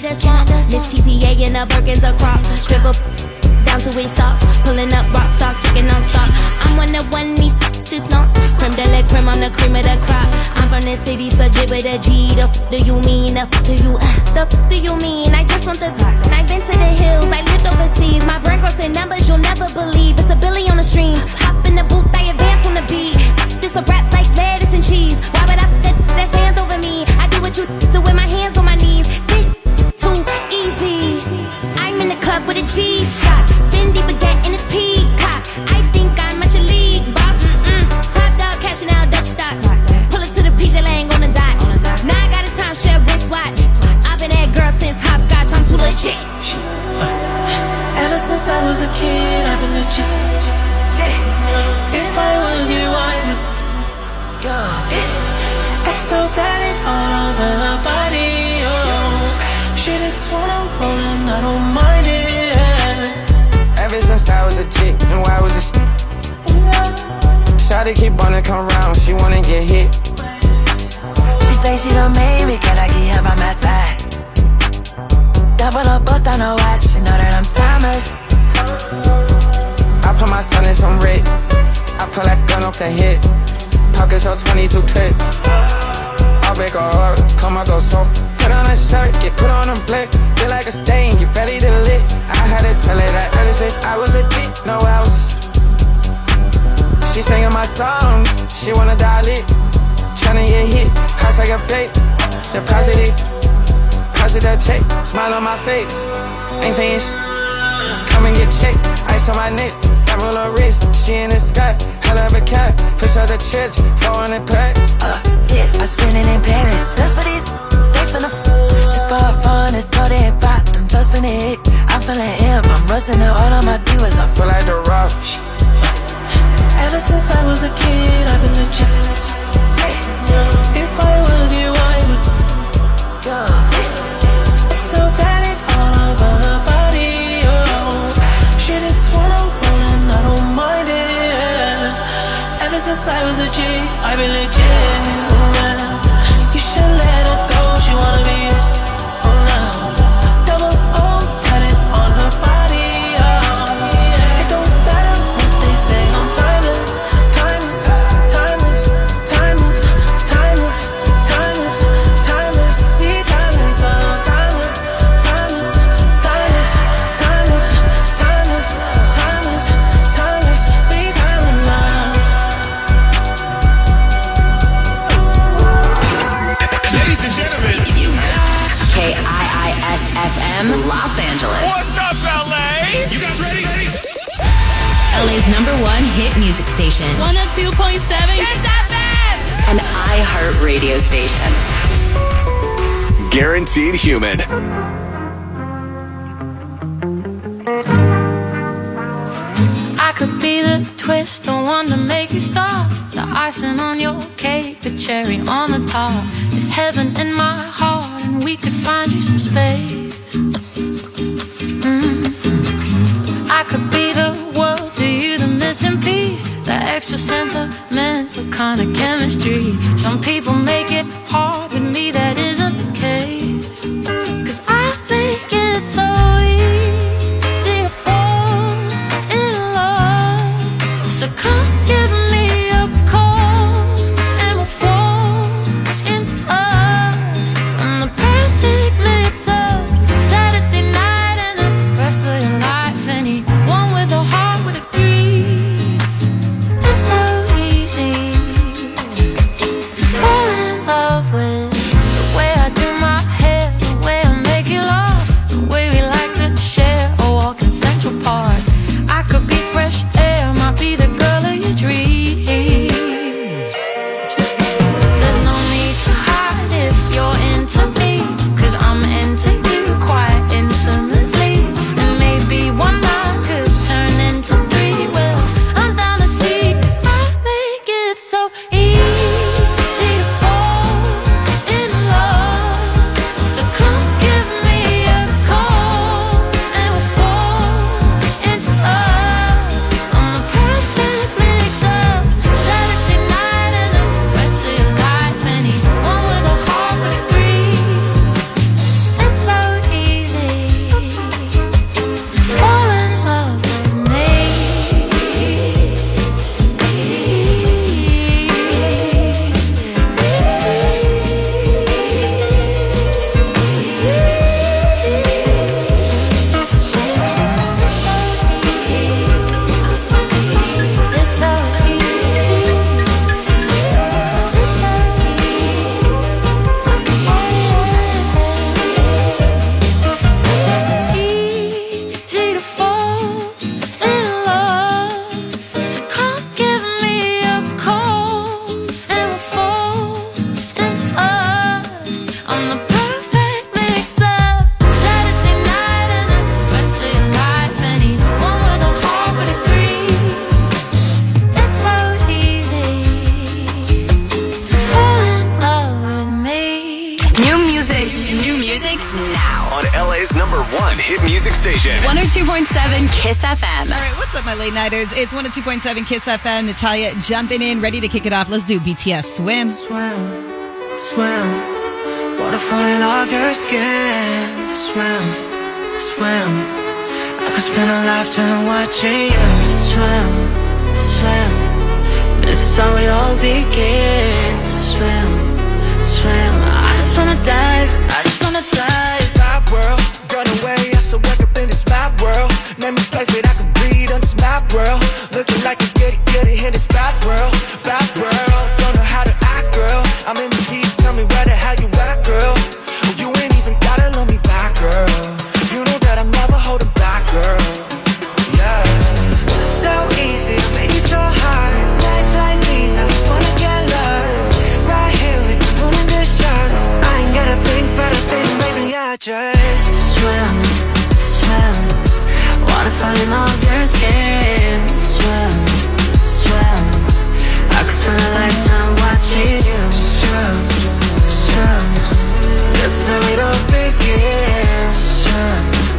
that swamp. Miss TPA in the Birkins a crop. Cripple down to his socks. Pulling up rock stock, kicking on stock. I'm one of one, me this not. Creme de la creme, I'm the cream of the crop. I'm from the city, budget with a G. The do you mean? Do you mean? I just want the I've been to the hills, I lived overseas. My brain grows in numbers you'll never believe. It's a billy on the streams. Hop in the booth, I advance on the beat. Just a rap like lettuce and cheese. Why would I put that hands over me? I do what you do with my hands on my knees. This too easy. I'm in the club with a G-Shock. Fendi baguette in his peacock. I think I'm at your league, boss. Top dog cashing out Dutch stock. Pull it to the PJ Lang on the dot. Now I got a timeshare wristwatch. I've been that girl since hopscotch. I'm too legit. Ever since I was a kid, I've been legit. If I was you, I would go. So tatted all over her body. Oh, she just wanna roll and I don't mind it. Ever since I was a chick, knew I was a Shawty keep wanna come round, she wanna get hit. She thinks she done made me, can I get her by my side? Double up, bust on her watch, she know that I'm timeless. I put my son in some red, I pull that gun off the hip. Pockets on 22 clip. I'll break her heart, come I go so. Put on a shirt, get put on a blick. Feel like a stain, get ready to lit. I had to tell her that ever since I was a kid, no else. She singing my songs, she wanna die lit. Tryna get hit, house like a bait. Deposit check, smile on my face. Ain't finished, come and get checked. Ice on my neck, got roller wrist. She in the sky, hell of a cat. Push her to church, 400 packs. Yeah, I spend it in Paris. Just for these, they finna just for fun, it's so they pop. I'm just finna hit, I'm feeling imp. I'm rusting it all on my viewers. I feel like the rock. Ever since I was a kid, I've been legit. If I was you, I would go. So tatted all over her body. Oh, she just wanna roll and I don't mind it. Ever since I was a G, I've been legit. You should let her go, she wanna be yours. Oh no, double O tatted on her body. Oh, it don't matter what they say, I'm timeless, timeless, timeless, timeless, timeless, timeless, timeless, we timeless, timeless, timeless, timeless, timeless, timeless, timeless, timeless, we timeless. Ladies and gentlemen, KIIS-FM, Los Angeles. What's up, LA? You guys ready? LA's #1 hit music station. 102.7 Kiss FM. An iHeart radio station. Guaranteed human. I could be the twist, the one to make you stop. The icing on your cake, the cherry on the top. It's heaven in my heart, and we could find you some space. I could be the world to you, the missing piece, the extra sentimental kind of chemistry. Some people make it hard, with me that isn't the case. 'Cause I make it so easy to fall in love. So come give me a call and we'll fall into us. I'm the perfect mix of now on LA's #1 hit music station. 102.7 Kiss FM. All right, what's up, my late nighters? It's 102.7 Kiss FM. Natalia jumping in, ready to kick it off. Let's do BTS Swim. Swim, swim. Water falling off your skin. Swim, swim. I could spend a lifetime watching you swim, swim. This is how it all begins. Swim, swim. I just wanna dive, I just wanna dive. Bad world, run away, I still wake up in this mad world. Name a place that I can breathe on this mad world. Looking like a get it in this bad world. Bad world, don't know how to act, girl. I'm in the deep, tell me where the hell you at, girl. You ain't even gotta love me back, girl. You know that I'm never holding back, girl. Yeah. So easy, made it so hard. Nights like these, I just wanna get lost. Right here with the moon and the stars. I ain't gotta think, but I think, baby, I just swim, swim. Water falling off your skin. Swim, swim. I could spend a lifetime watching you swim, swim. This is how it all begins. Swim,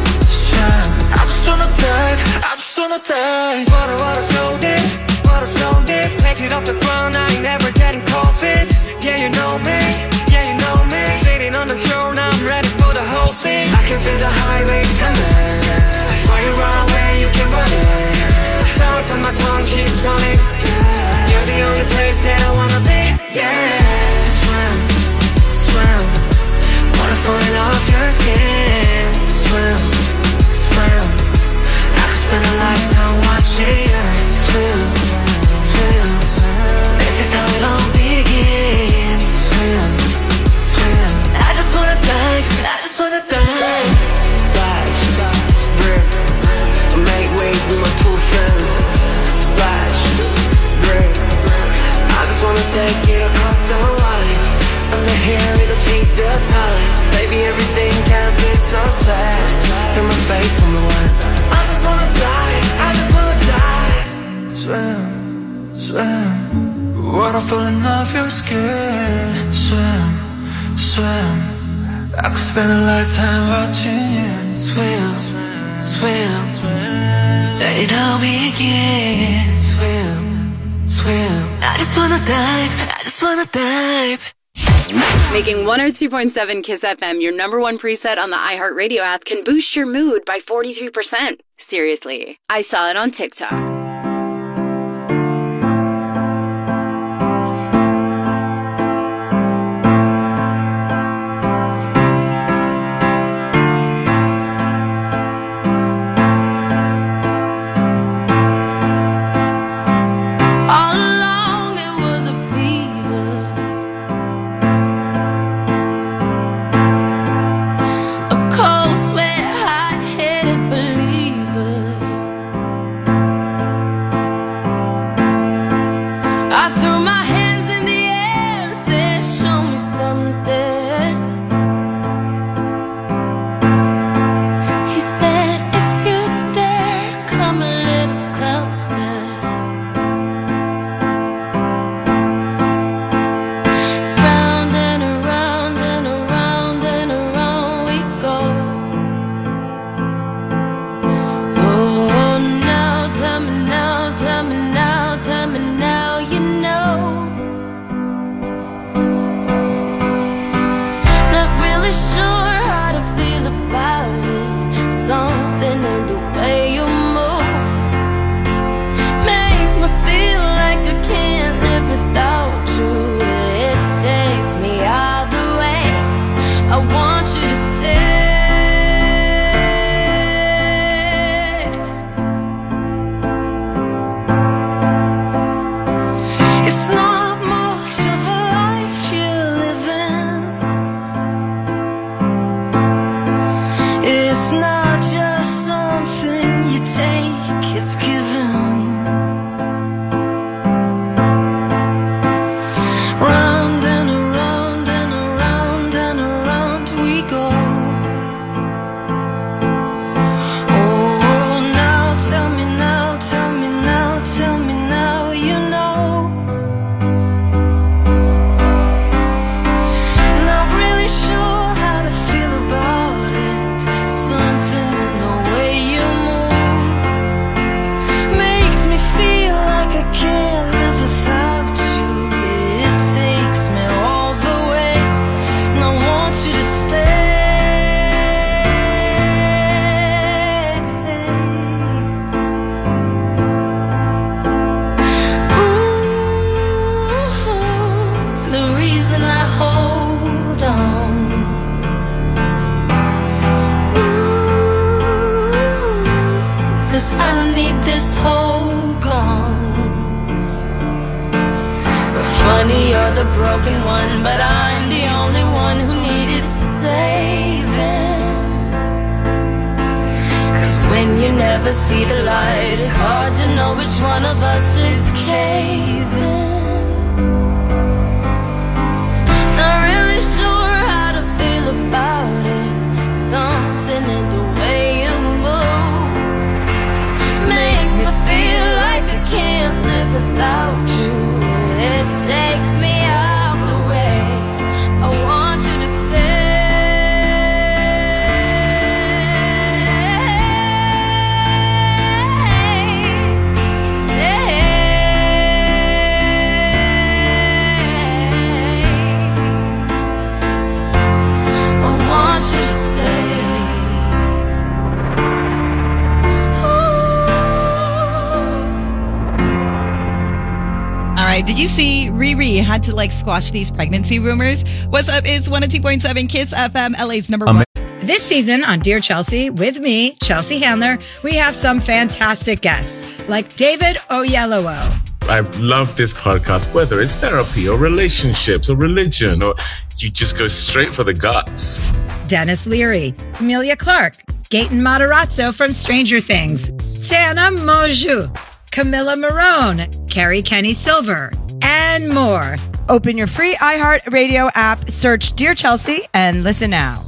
swim. I just wanna dive, I just wanna dive. Water so deep, water so deep. Take it off the ground, I ain't never getting cold feet. Yeah, you know me, yeah, you know me. Sitting on the shore, now I'm ready for the whole thing. I can feel the high waves coming. While you run away, you can run it. Sound on my tongue, she's running. You're the only place that I wanna be. Yeah. Swim, swim. Water falling off your skin. Swim, swim. I could spend a lifetime watching you swim, swim. This is how it all begins. Swim, swim. I just wanna dive, I just wanna dive. Splash, splash, rip. Make waves with my two friends. Splash, rip. I just wanna take it across the line. Under here, it'll change the time. Baby, everything can be so sad. Through my face from the west. I just wanna dive, I just wanna dive. Swim, swim. Water falling off your skin. Swim, swim. I could spend a lifetime watching you swim, swim, swim. Let it all begin. Swim, swim. I just wanna dive, I just wanna dive. Making 102.7 Kiss FM your #1 preset on the iHeartRadio app can boost your mood by 43%. Seriously. I saw it on TikTok. Cold sweat, hot-headed believer. beneath this whole gone. Funny, you're the broken one, but I'm the only one who needed saving. 'Cause when you never see the light, it's hard to know which one of us is caving. Not really sure how to feel about it. Something in the way you move makes me feel like I can't live without you. It takes me out the way. I want you to stay. Did you see Riri had to squash these pregnancy rumors? What's up? It's 102.7 Kiss FM, LA's number one. This season on Dear Chelsea, with me, Chelsea Handler, we have some fantastic guests like David Oyelowo. I love this podcast, whether it's therapy or relationships or religion, or you just go straight for the guts. Dennis Leary, Emilia Clarke, Gaten Matarazzo from Stranger Things, Tana Mongeau, Camilla Marone, Carrie Kenny Silver, and more. Open your free iHeart Radio app, search Dear Chelsea, and listen now.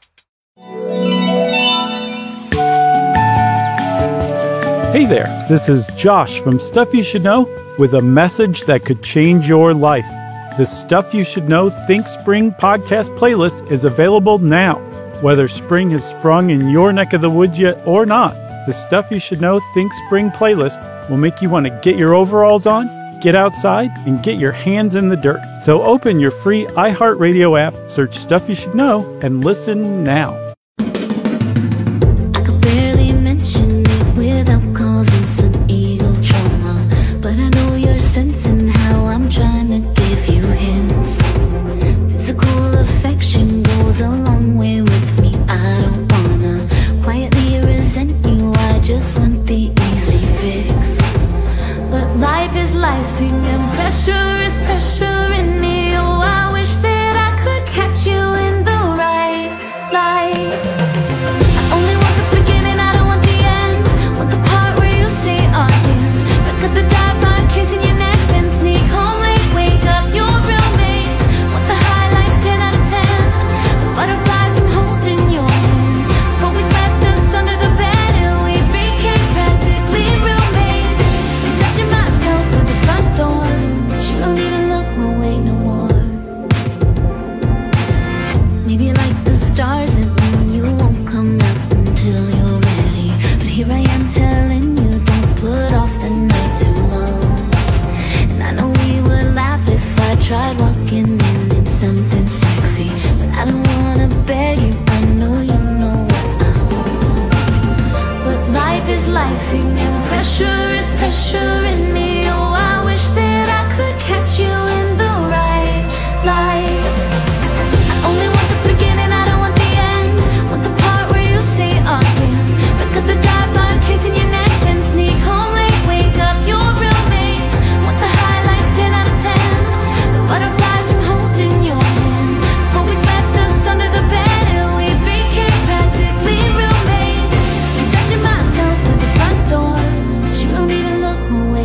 Hey there, this is Josh from Stuff You Should Know with a message that could change your life. The Stuff You Should Know Think Spring podcast playlist is available now. Whether spring has sprung in your neck of the woods yet or not, the Stuff You Should Know Think Spring playlist will make you want to get your overalls on, get outside, and get your hands in the dirt. So open your free iHeartRadio app, search Stuff You Should Know, and listen now. I could barely mention it without causing some ego trauma, but I know you're sensing how I'm trying to give you hints. Physical affection goes a long way with me. I don't wanna quietly resent you, I just want the easy fix. But life is lifing and pressure is pressuring me. Oh, I wish that I could catch you in the right light. I only want the beginning, I don't want the end. Want the part where you say again. But cut the dive bar, kissing your neck, then sneak home late, wake up your real mates. Want the highlights, 10 out of 10. The butterflies from holding your hand. Before we swept us under the bed and we became practically roommates. Judging myself by the front door, but you don't even look my way no more. Maybe like the stars and moon, you won't come out until you're ready. But here I am telling you, don't put off the night too long. And I know we would laugh if I tried walking in something sexy. But I don't wanna beg you, I know you know what I want. But life is lifing and pressure is pressuring me. Oh, I wish that I could catch you in the right light. I only want the beginning, I don't want the end. Want the part where you say again. But cut the dive bar, kissing your neck, then sneak home late, wake up your real mates. Want the highlights, 10 out of 10. The butterflies from holding your hand. Before we swept us under the bed and we became practically roommates. Judging myself at the front door, but you don't even look my way.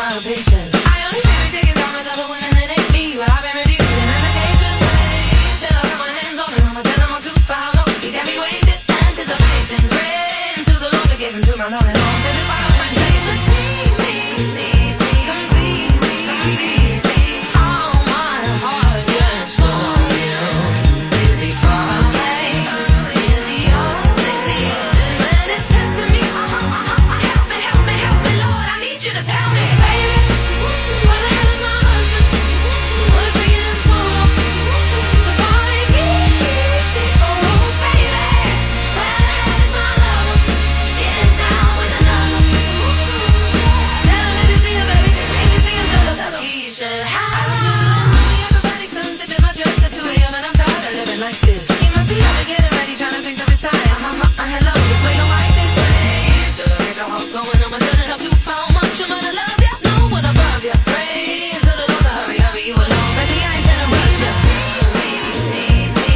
my patience. I only really take it down with other women that ain't me, but I've been refusing applications. Till I put my hands on him, I'ma tell him I'm too far long. He got me waiting, anticipating, praying to the Lord to give him to my love and home. Till this fire fresh days just need me, complete me. All my heart yearns for you. Is he far away? Is he yours? This man is testing me. Help me, Lord, I need you to tell me, baby, where the hell is my husband? What is taking him so long to find me? Oh, baby, where the hell is my lover? Getting down with another. Tell him if you see him, baby, if you see him, tell him he should have. I'm doing the acrobatic sunset in my dress at 2 a.m. and I'm tired of living like this. He must be out to get it ready, trying to fix up his tie. Hello, this way, don't like this way. Till I get your heart going, I'ma turn it up too far. Much I'm gonna love ya, no one above ya. Pray to the Lord to hurry, hurry you along. Baby, I ain't telling rush ya. Need me.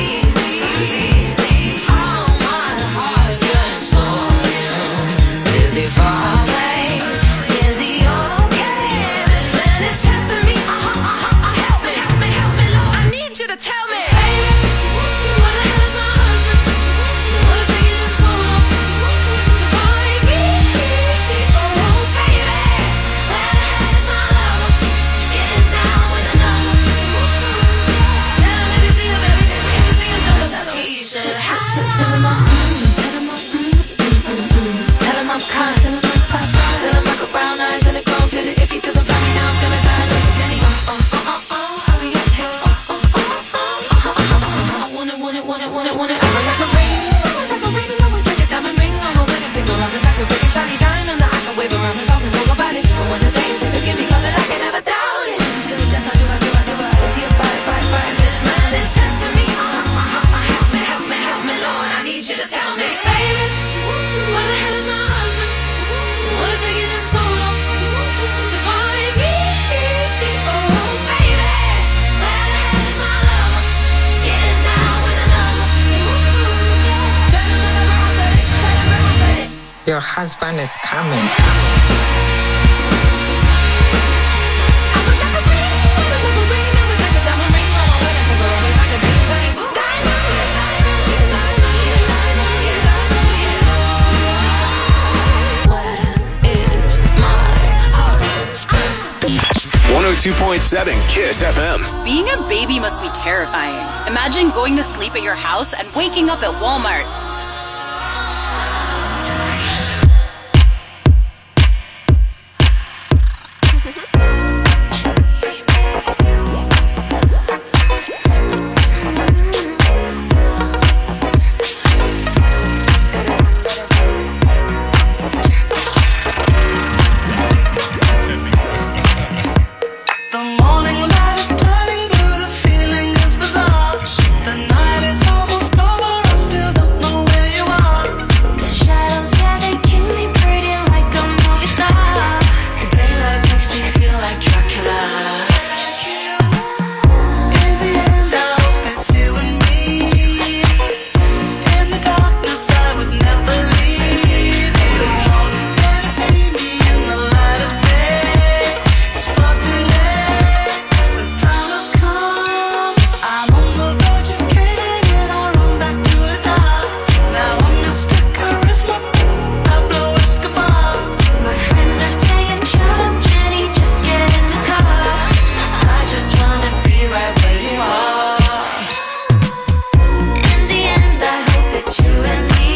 All my heart yearns for you. Is he far away? Is he okay? This man is testing me. Help me, Lord. I need you to tell me, baby, where the hell is my husband? What is taking him so long to find me? Oh, baby, where the hell is my lover? Getting down with another. Tell him if you see him, baby, if you see him, tell him he should have. Tell him I'm kind. Tell him I got brown eyes and a grown fitted. If he doesn't find me now, I'm gonna die. No, so can he? Hurry up, hey. I want it. I'm like a ring. I would take a diamond ring on my wedding finger. I'm like a big shiny diamond that I can wave around and talk about it. But when the day is forgive me, God, that I can never doubt it. Until death, I do. See it, bye. This man is testing me. Help me, Lord. I need you to tell me, baby, where the hell is my husband? What is taking him so long to find me? Oh, baby, where the hell is my lover? Getting down with another. Tell him that my grandma said it. Your husband is coming. Where is my husband? 102.7 Kiss FM. Being a baby must be terrifying. Imagine going to sleep at your house and waking up at Walmart. The morning light is turning blue, the feeling is bizarre. The night is almost over, I still don't know where you are. The shadows, yeah, they keep me pretty like a movie star. The daylight makes me feel like Dracula. In the end, I hope it's you and me. In the darkness, I would never leave you. Never see me in the light of day. It's far too late. The time has come. I'm on the verge of caving in. I run back to the top. Now I'm Mr. Charisma. Pablo Escobar. My friends are saying, shut up, Jenny, just get in the car. I just wanna be right where you are. In the end, I hope it's you and me.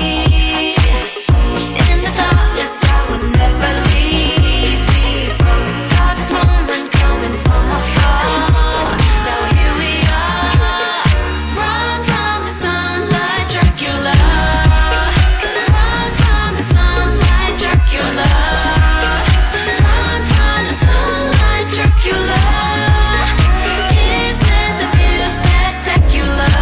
In the darkness, I would never leave. Saw this moment coming from afar. Now here we are. Run from the sunlight, Dracula. Run from the sunlight, Dracula. Run from the sunlight, Dracula. Isn't the view spectacular?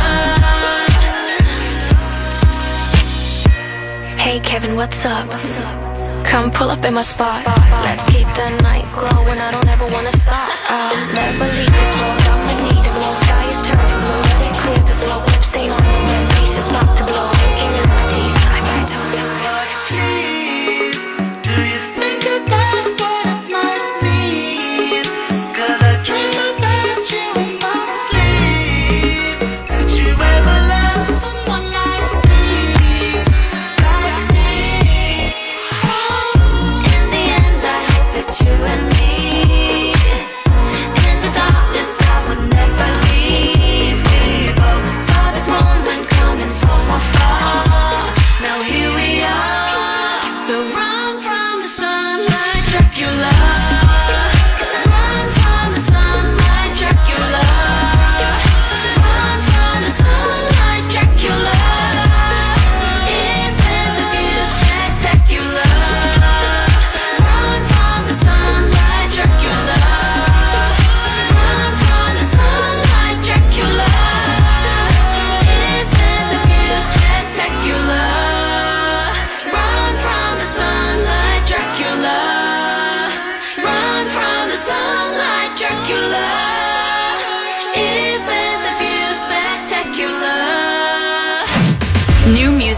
Hey Kevin, what's up? Come pull up in my spot. Let's keep the night glowing. I don't ever wanna stop. I'll never leave this road. I'ma need a blow. Sky is turning blue. Let it clear the slow lip stain on the rim. Pieces about to blow. Sinking in my teeth. I might Please, do you think about what it might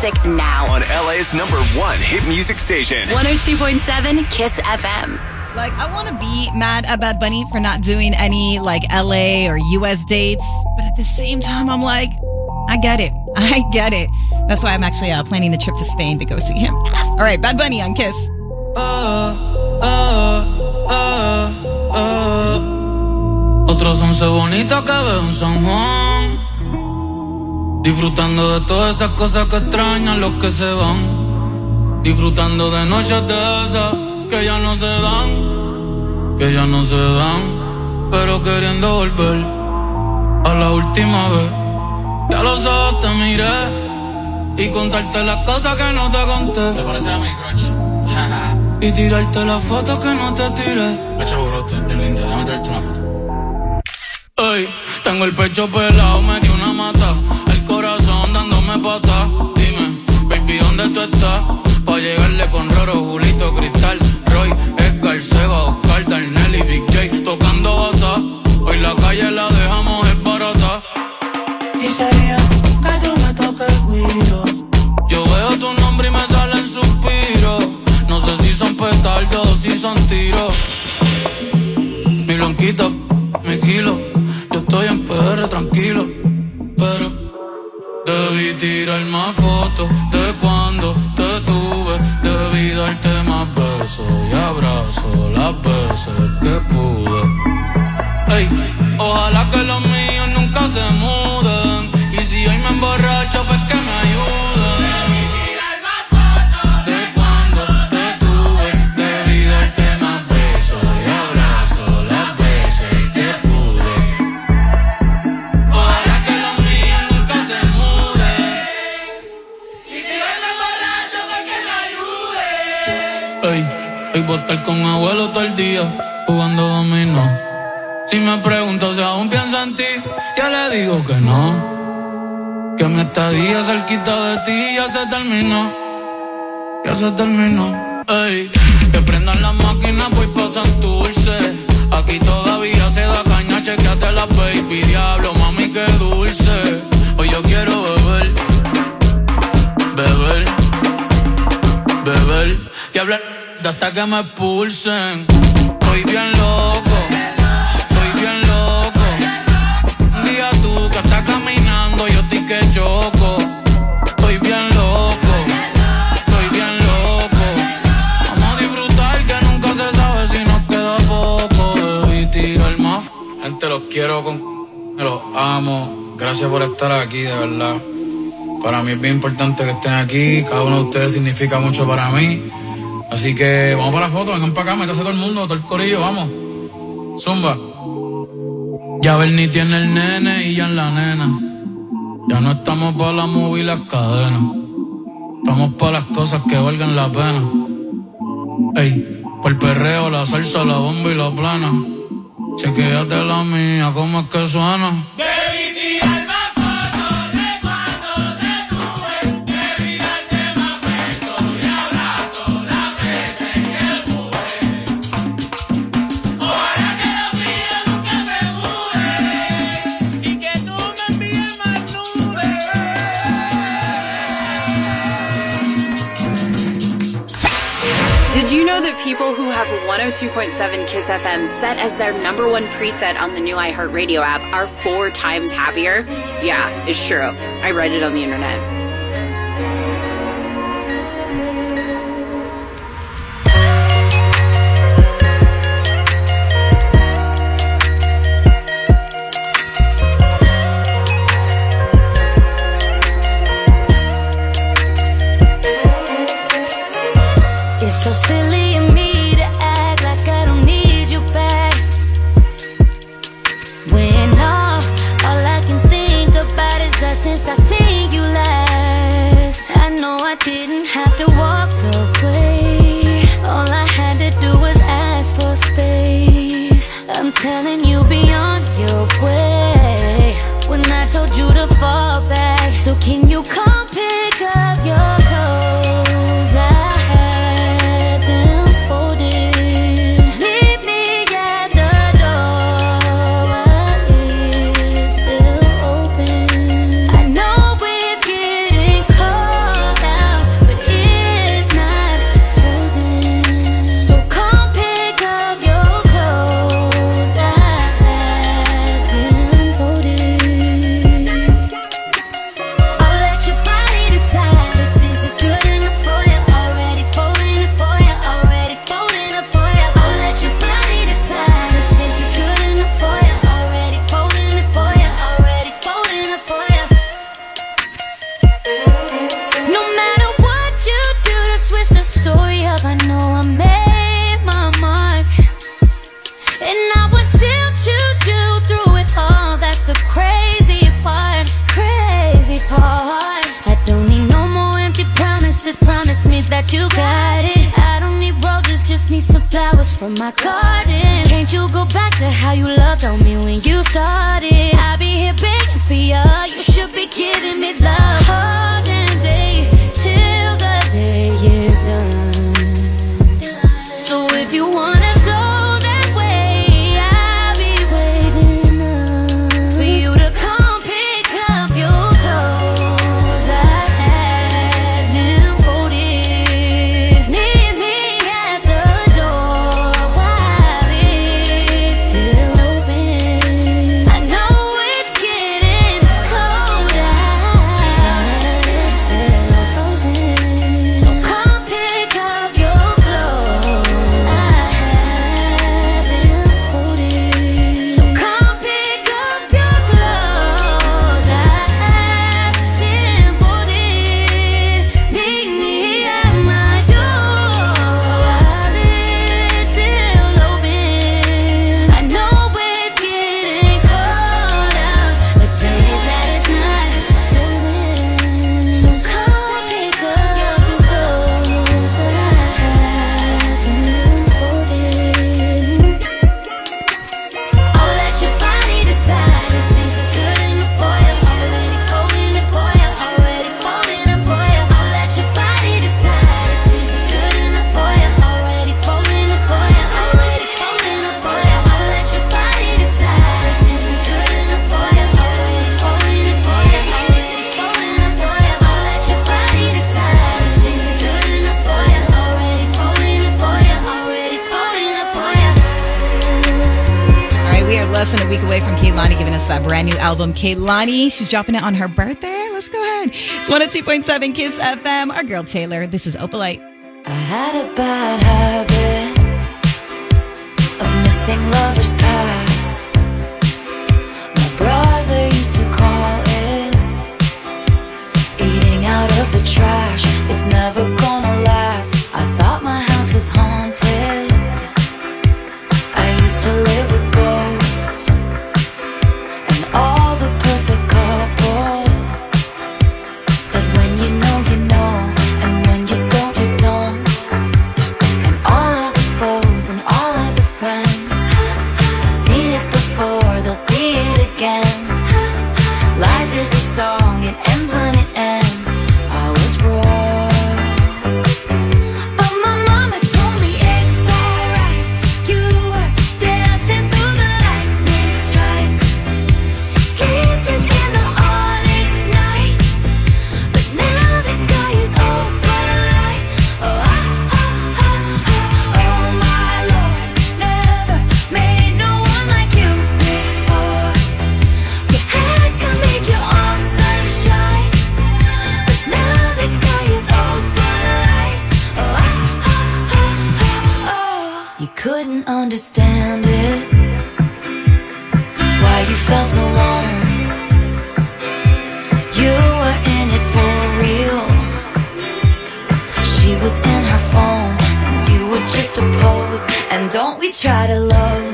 music now. On LA's #1 hit music station. 102.7 Kiss FM. Like, I want to be mad at Bad Bunny for not doing any, like, LA or US dates. But at the same time, I'm like, I get it. That's why I'm actually planning a trip to Spain to go see him. All right, Bad Bunny on Kiss. Otros 11 bonitas que veo en San Juan, disfrutando de todas esas cosas que extrañan los que se van, disfrutando de noches de esas que ya no se dan, pero queriendo volver a la última vez. Ya los ojos te miré y contarte las cosas que no te conté. ¿Te parece a mi crush? Y tirarte las fotos que no te tiré. Echa brote, es linda, déjame traerte una foto. Ey, tengo el pecho pelado, me dio una mata, el corazón dándome patas. Dime, baby, ¿dónde tú estás? Pa' llegarle con Roro, Julito, Cristal, Roy, Edgar, Seba, Oscar, Darnell y Big J tocando bata. Hoy la calle la dejamos es barata. Y sería que tú me toques el guiro. Yo veo tu nombre y me salen suspiros. No sé si son petardos o si son tiros. Mi blanquita, mi kilo. Yo estoy en PR tranquilo, pero debí tirar más fotos de cuando te tuve. Debí darte más besos y abrazos las veces que pude. Ey, ojalá que los míos nunca se muden. Y si hoy me emborracho, pues que me ayuden. De cuando te tuve, debí darte más besos y abrazos las veces que pude. Ojalá que los míos nunca se muden. Y si hoy me emborracho, pues que me ayuden. Ey, hoy voy a estar con abuelo todo el día jugando dominó. Si me pregunto si aún pienso en ti, yo le digo que no. Que mi estadía cerquita de ti ya se terminó. Ey, que prendan las máquinas, voy pa' Santurce. Aquí todavía se da caña, chequeate la baby. Diablo, mami, qué dulce. Hoy yo quiero beber y hablar hasta que me expulsen. Estoy bien loco. Tú que estás caminando, yo estoy que choco. Estoy bien loco. Vamos a disfrutar que nunca se sabe si nos queda poco. Debí tirar más. Gente, los quiero, los amo. Gracias por estar aquí, de verdad. Para mí es bien importante que estén aquí. Cada uno de ustedes significa mucho para mí. Así que vamos para la foto, vengan para acá, métase todo el mundo, todo el corillo, vamos. Zumba. Ya Bernie tiene el nene y ya en la nena. Ya no estamos pa' la movie y las cadenas. Estamos pa' las cosas que valgan la pena. Ey, por el perreo, la salsa, la bomba y la plana. Chequéate la mía, ¿cómo es que suena? Debí tirar más fotos de cuando te tuve. Debí darte más besos y abrazos las veces que pude. Ojalá que los míos nunca se muden y que tú me envíes más nudes. Did you know that people who have 102.7 Kiss FM set as their #1 preset on the new iHeartRadio app are 4 times happier? Yeah, it's true. I read it on the internet. It's so silly of me to act like I don't need you back. When all I can think about is that since I seen you last. I know I didn't have to walk away. All I had to do was ask for space. I'm telling you, be on your way. When I told you to fall back, so can you come pick up your clothes? I had them folded. Meet me at the door while it's still open. I know it's getting cold, my garden. Can't you go back to how you loved on me when you started? I be here begging for you. You should be giving me love all damn day till the day is done. So if you wanna go that way, I'll be waiting up for you to come pick up your clothes. I had them folded. Meet me at the door while it's still open. I know it's getting cold out, it's still frozen. So come pick up your clothes. I have them folded. So come pick up your clothes. I have them folded. Meet me at my door while it's still open. I know it's getting cold out, but tell me that it's not frozen. So come pick up your clothes. I have them folded. I'll let your body decide if this is good enough for you. Already folding it for you. Already folding it for you. I'll let your body decide if this is good enough for you. Already folding it for you. Already folding it for you. I'll let your body decide if this is good enough for you. Already folding it for you. Already folding it for you. I'll let your body decide if this is good enough for you. Already folding it for you. Already folding it for you. All right, we are less than a week away from Kehlani giving us that brand new album. Kehlani, she's dropping it on her birthday. Let's go ahead. It's 102.7 Kiss FM. Our girl Taylor. This is Opalite. I had a bad habit of missing lovers past. My brother used to call it eating out of the trash. It's never gonna last. I thought my house was haunted. I used to live with ghosts and all the perfect couples said when you know, and when you don't, you don't. And all of the foes and all of the friends have seen it before, they'll see it again. Life is a song, it ends when it ends. I was wrong, but my mama told me it's alright. You were dancing through the lightning strikes, sleepless in the onyx night. But now the sky is open light. Oh, oh my Lord, never made no one like you before. You had to make your own sunshine, but now the sky is open light. Oh, you couldn't understand it, why you felt alone. You were in it for real. She was in her phone and you were just a pose. And don't we try to love,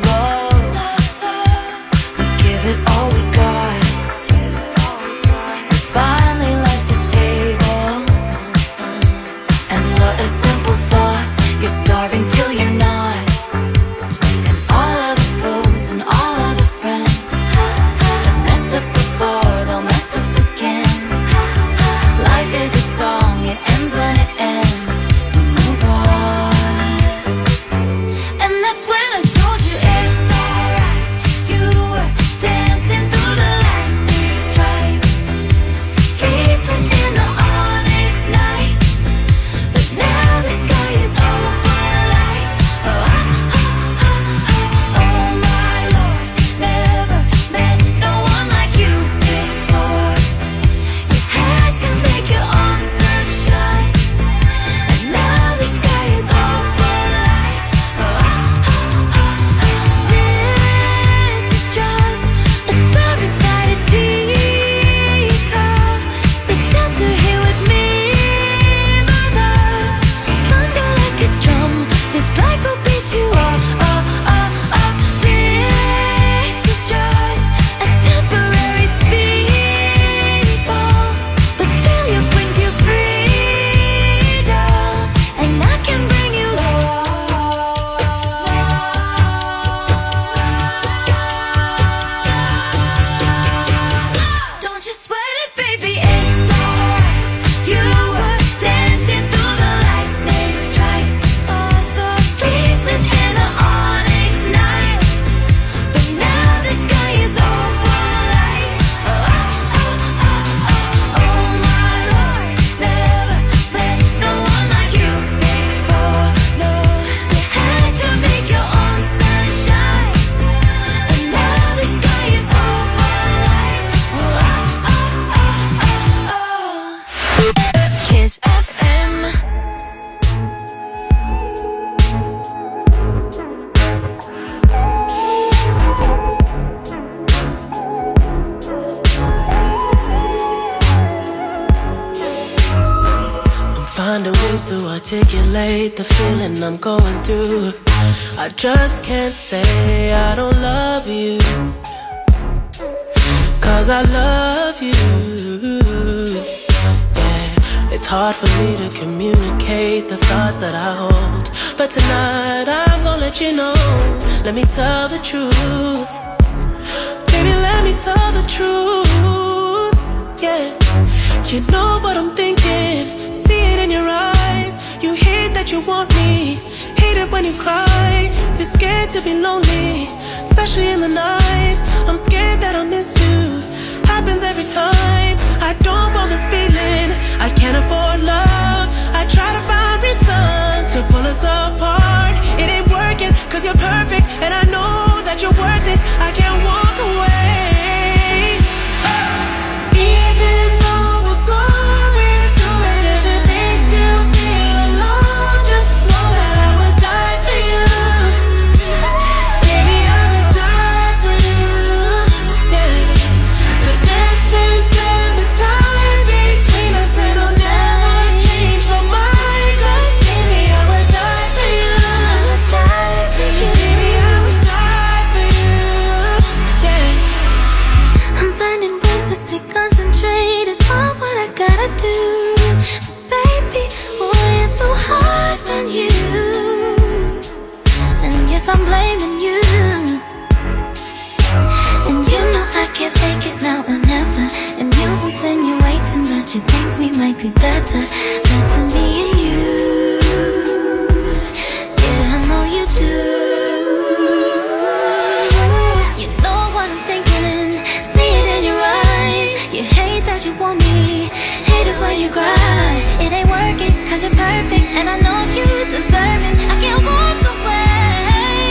we give it all we got. We finally left the table, and what a simple thought. You're starving till you're not. And all of the foes and all of the friends have messed up before, they'll mess up again. Life is a song, it ends when it ends. We move on. And that's when I told you it's to articulate the feeling I'm going through. I just can't say I don't love you, 'cause I love you. Yeah, it's hard for me to communicate the thoughts that I hold, but tonight I'm gonna let you know. Let me tell the truth. Baby, let me tell the truth. Yeah, you know what I'm thinking. See it in your eyes. You hate that you want me. Hate it when you cry. You're scared to be lonely, especially in the night. I'm scared that I'll miss you. Happens every time. I don't want this feeling. I can't afford love. I try to find reason to pull us apart. It ain't working 'cause you're perfect, and I know that you're worth it. I can't walk away. Even though we're going through it and it makes you feel alone, just know that I would die for you. Baby, I would die for you. Yeah. The distance and the time between us, it'll never change my mind. 'Cause baby, I would die for you. I would die for you. Baby, I would die for you. Yeah. I'm finding ways to stay concentrated on what I gotta do. Baby, boy, it's so hard on you. And yes, I'm blaming you. And you know I can't fake it now or never. And you insinuating that you think we might be better. Better me and you. Yeah, I know you do. You know what I'm thinking. See it in your eyes. You hate that you want me. Hate it when you cry. It ain't working 'cause you're perfect, and I know you deserve it. I can't walk away.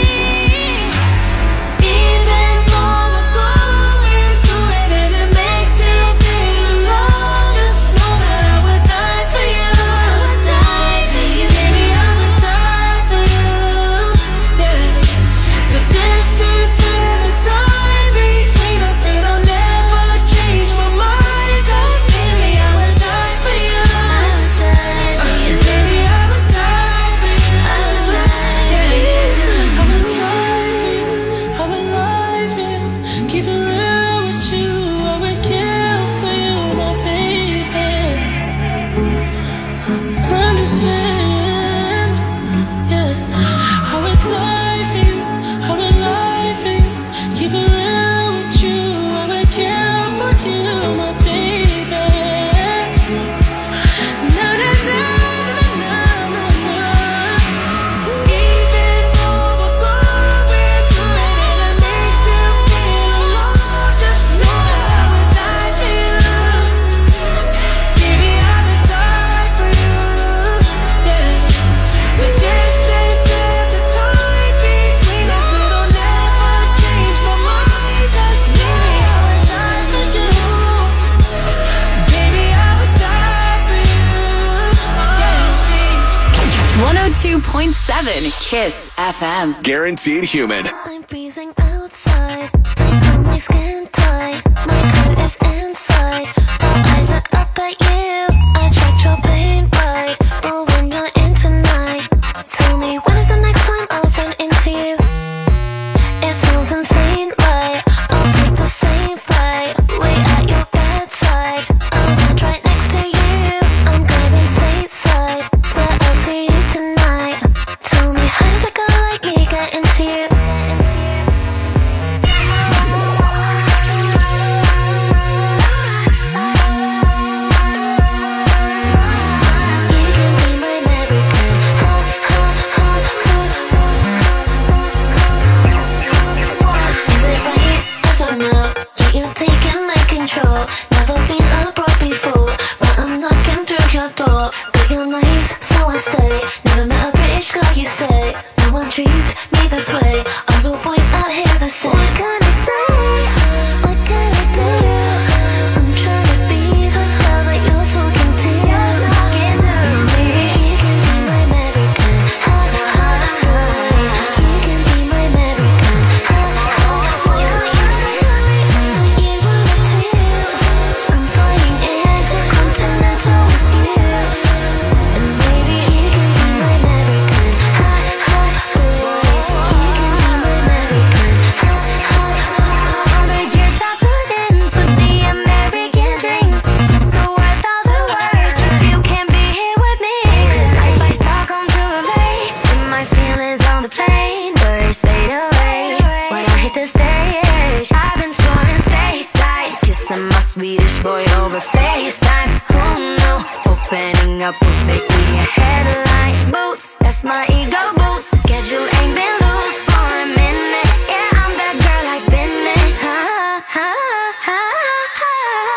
Even though we're going through it and it makes you feel alone, just know that I would die for you. I would die for you. Baby, I would die for you. Yeah. The distance and the time between us, it'll never change my mind. 'Cause baby, I would die for you. I would die for you. Baby, I would die for you. I would die for you. I would die for you. I would lie for you. Keep it real with you. I would kill for you, my baby. Understand? Yeah. I would die for you. I would lie for you. Keep it real with you. I would kill for you, my baby. Na na na na na na na. Even though we're going through it and it makes you feel alone, just know that I would die for you. Baby, I would die for you. Yeah. The distance and the time between us, it'll never change my mind. 'Cause baby, I would die for you. Baby, I would die for you. Yeah. 102.7 Kiss FM. Guaranteed human. I'm freezing outside. I feel my skin tight. My coat is inside. But I look up at you. I tried your pain right. But when you're in tonight, tell me when is the next time I'll run into you? It sounds insane, right? I'll take the same flight. Wait at your bedside. I'll land right next to you. I'm going stateside. Where I'll see you tonight. Tell me how did a girl like me get into you? Headline boots, that's my ego boost. Schedule ain't been loose for a minute. Yeah, I'm that girl like Bennett. Ha, ha, ha, ha.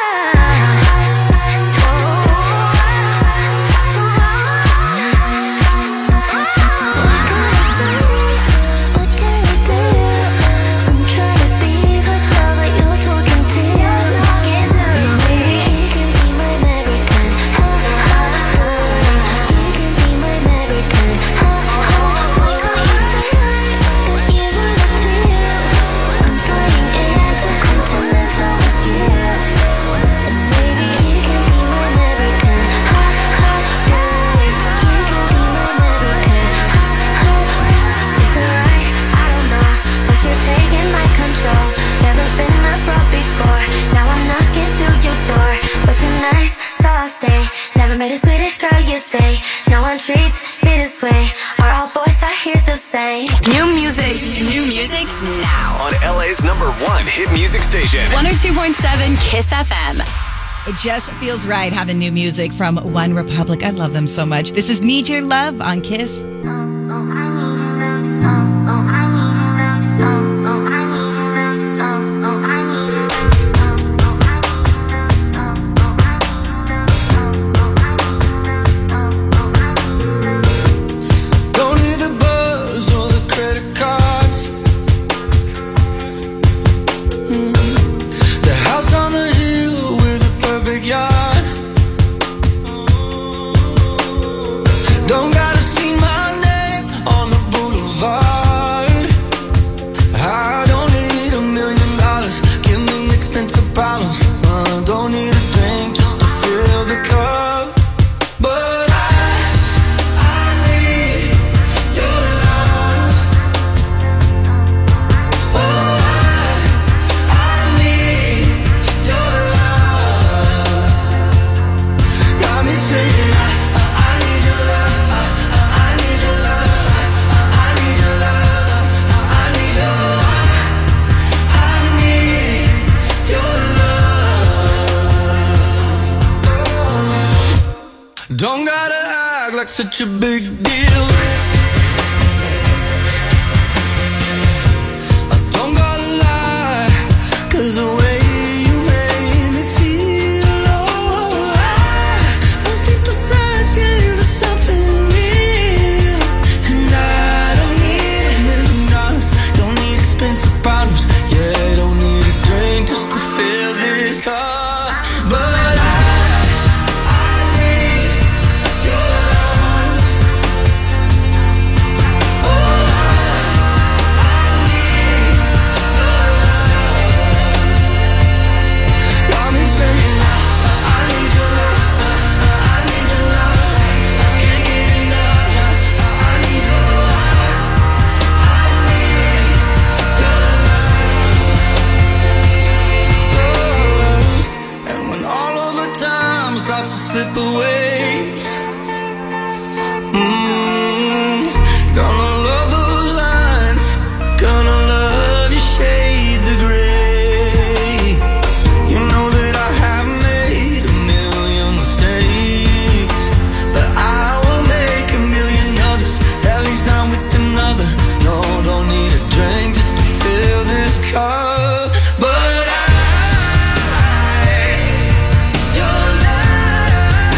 What can I do? I'm trying to be the girl that you're talking to. Maybe she can be my American. Ha, ha, ha. She can be my American. Ha, ha. Why can't you say that you wanna do? I'm flying intercontinental with you. And maybe she can be my American. Ha, ha, babe. She can be my American. Ha, ha. Is it right? I don't know, but you're taking my control. Never been abroad before. Now I'm knocking through your door. But you're nice, so I'll stay. Never met a Swedish girl, you say. No one treats me this way. Are all boys I hear the same? New music now. On LA's #1 hit music station. 102.7 Kiss FM. It just feels right having new music from One Republic. I love them so much. This is Need Your Love on Kiss. Don't need the buzz or the credit cards. The house on the hill with a perfect yard. Don't gotta see my name on the boulevard. I don't need $1 million. Give me expensive bottles. Don't need a drink just to fill the cup. But I need your love. Oh, I need your love. Got me saying I need your love. I need your love. I need your love. I need your love. Don't gotta act like such a big deal. I don't gotta lie, 'cause the way you made me feel, oh, most people searching for something real. And I don't need $1 million, don't need expensive bottles. Yeah, don't need a drink just to fill this cup. But I need your love. Oh, I need your love. Got me saying I need your love. I need your love. Can't get enough. I need your love. I need your love. And when all of the time starts to slip away, gonna love those lines, gonna love your shades of gray. You know that I have made $1 million mistakes, but I will make $1 million others, at least not with another. No, don't need a drink just to fill this cup. But I your love.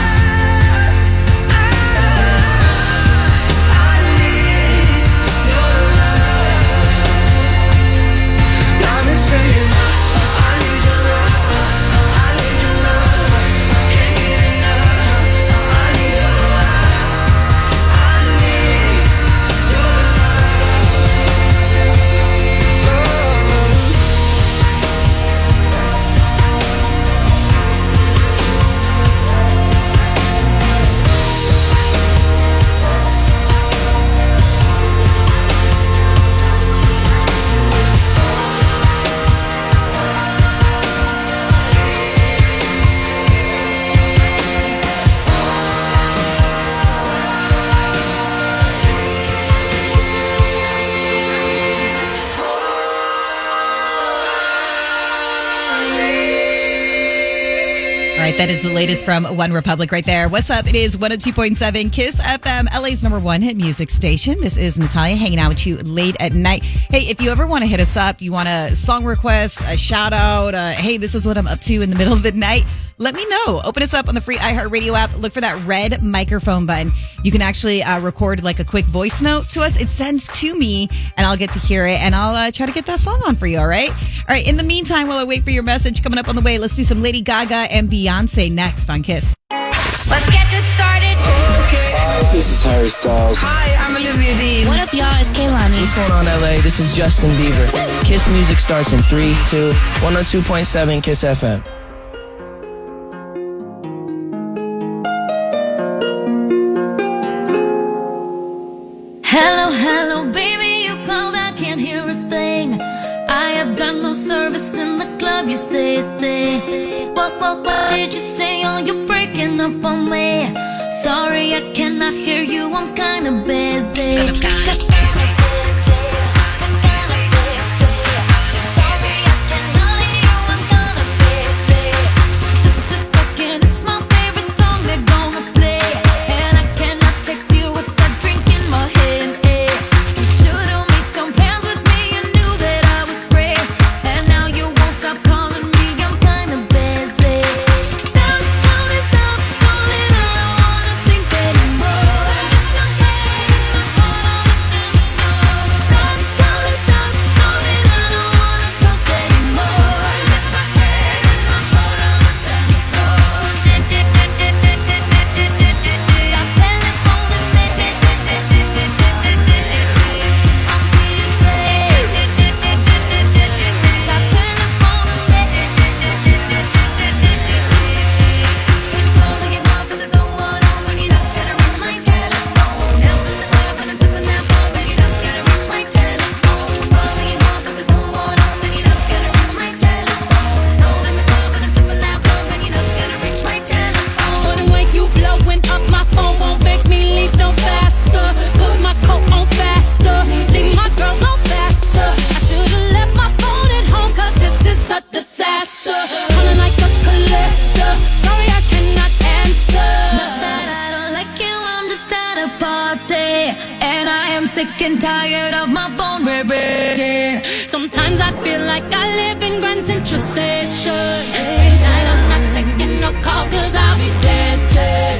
I need your love. Got me saying I need your love. I need your love. Can't get enough. I need your love. I need your love. right, that is the latest from One Republic right there. What's up? It is 102.7 Kiss FM, LA's number one hit music station. This is Natalia hanging out with you late at night. Hey, if you ever want to hit us up, you want a song request, a shout out, hey, this is what I'm up to in the middle of the night, let me know. Open us up on the free iHeartRadio app. Look for that red microphone button. You can actually record like a quick voice note to us. It sends to me, and I'll get to hear it, and I'll try to get that song on for you, all right? All right, in the meantime, while I wait for your message coming up on the way, let's do some Lady Gaga and Beyonce next on Kiss. Let's get this started. Okay. Hi, this is Harry Styles. Hi, I'm Olivia Dean. What up, y'all? It's Kehlani. What's going on, LA? This is Justin Bieber. Kiss music starts in 3, 2, 102.7 Kiss FM. Hello, hello, baby, you called, I can't hear a thing. I have got no service in the club, you say. What did you say? Oh, you're breaking up on me. Sorry, I cannot hear you, I'm kinda busy. Sick and tired of my phone ringing. Sometimes I feel like I live in Grand Central Station. Tonight I'm not taking no calls cause I'll be dancing.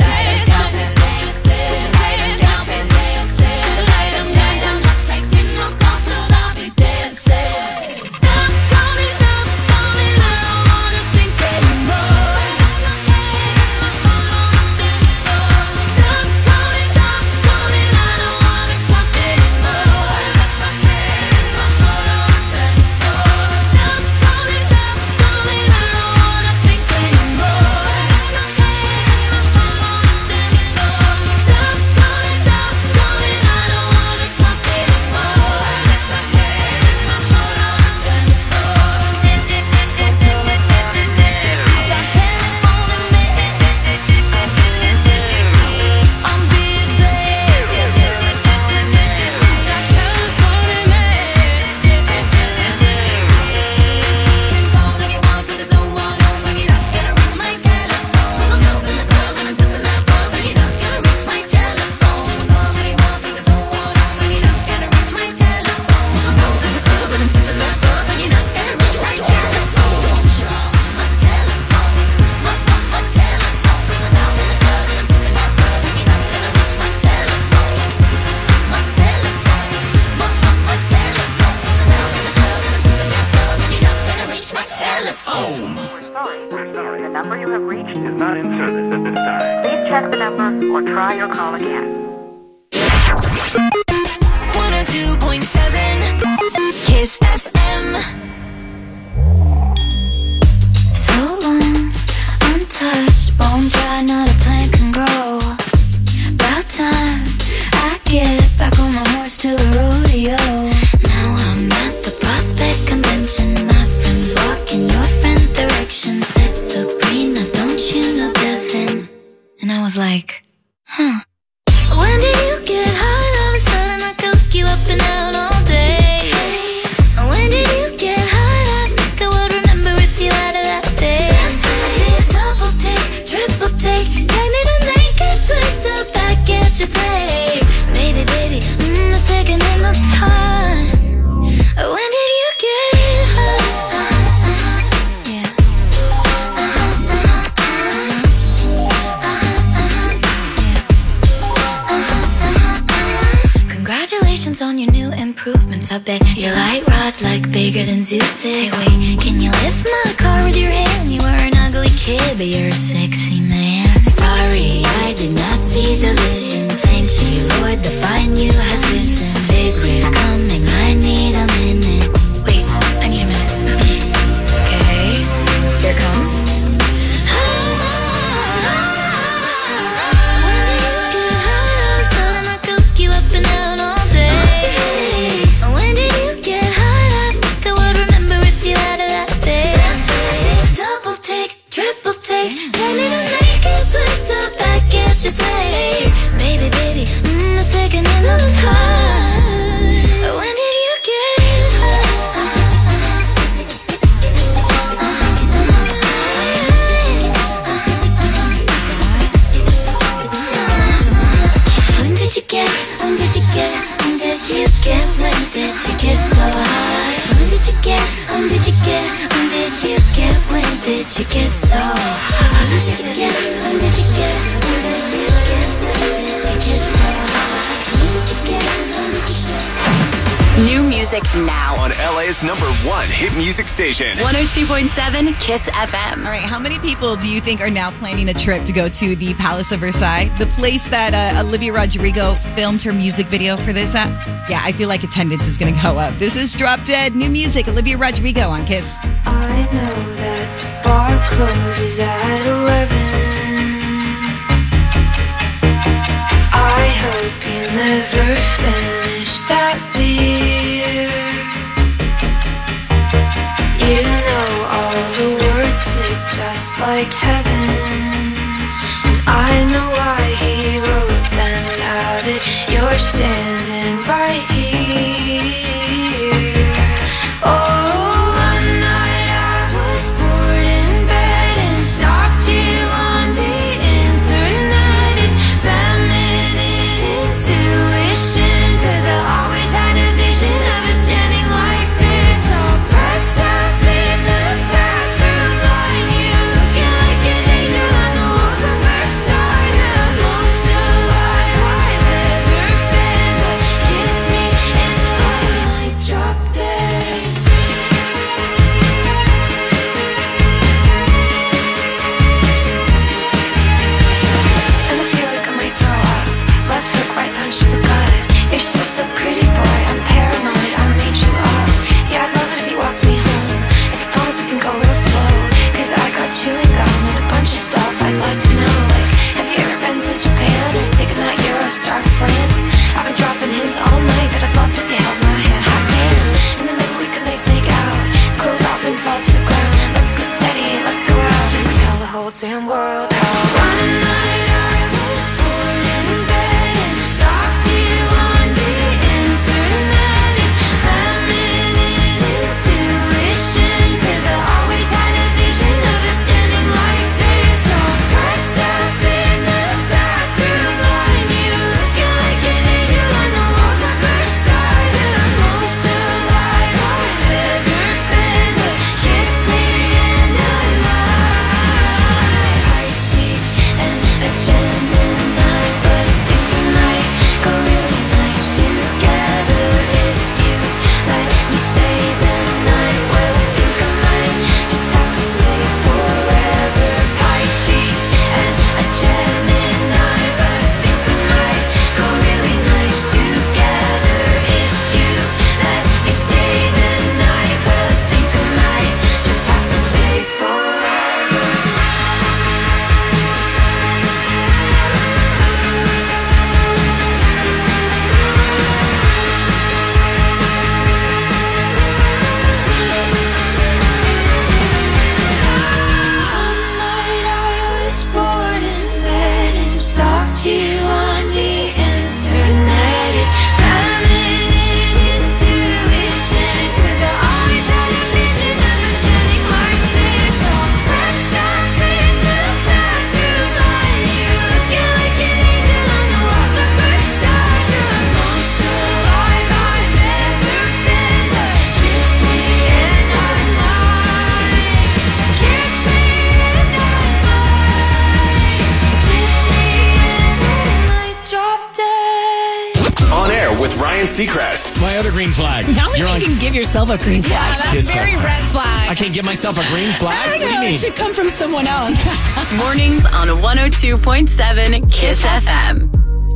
When like bigger than Zeus is. Hey, wait, can you lift my car with your hand? You were an ugly kid, but you're a sexy man. Sorry, I did not see the vision. Plain she Lord, the find you has risen. Big wave coming, I need a minute. Wait, I need a minute. Okay, here it comes. Triple take, tell me to make it twist up back at your place. Baby, baby, the second in the time. When did you get When did you get, when did you get, when did you get, when did you get so high? When did you get, when did you get, when did you get, when did you get so high? When did you get, when did you get, when did you get, when did you get so high? When did you get, when did you get? New music now on LA's #1 hit music station. 102.7 Kiss FM. All right, how many people do you think are now planning a trip to go to the Palace of Versailles, the place that Olivia Rodrigo filmed her music video for this at? Yeah, I feel like attendance is going to go up. This is Drop Dead, new music, Olivia Rodrigo on Kiss. I know that the bar closes at 11. I hope you never finish that beer. You know all the words to Just Like Heaven, and I know why he wrote them. Now that you're standing right here. Oh, one night I was bored in bed and stalked you on the internet. It's feminine intuition, 'cause I always had a vision of us standing like this, all pressed up in the bathroom line. You looking like an angel on the walls of Versailles, the most alive I've ever been. But kiss me and I might drop dead. And I feel like I might throw up. Left hook, right punch to the gut. You're so pretty, boy. I'm paranoid. I made you up. Yeah, I'd love it if you walked me home. If you promise we can go real slow, 'cause I got chewing gum and a bunch of stuff I'd like to know. Like, have you ever been to Japan or taken that Eurostar to France? I've been dropping hints all night that I'd love it if you held my hand. Hot damn. And then maybe we could make out. Close off and fall to the ground. Let's go steady, let's go out and tell the whole damn world how. One night I was bored in bed and stalked you on the internet. It's feminine intuition, 'cause I always had a vision of us standing like this, all pressed up in the bathroom line. You looking like an angel on the walls of Versailles, the most alive I've ever been. But kiss me and I might. Seacrest. My other green flag. I don't think you can give yourself a green flag. Yeah, that's very red flag. I can't give myself a green flag? I don't know. What do you mean? It should come from someone else. Mornings on 102.7 Kiss FM.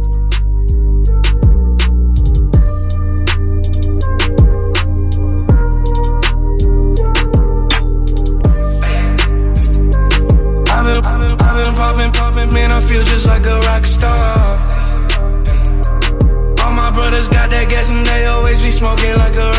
I've been popping, man, I feel just like a rock star. All my brothers got that gas and they always be smoking like a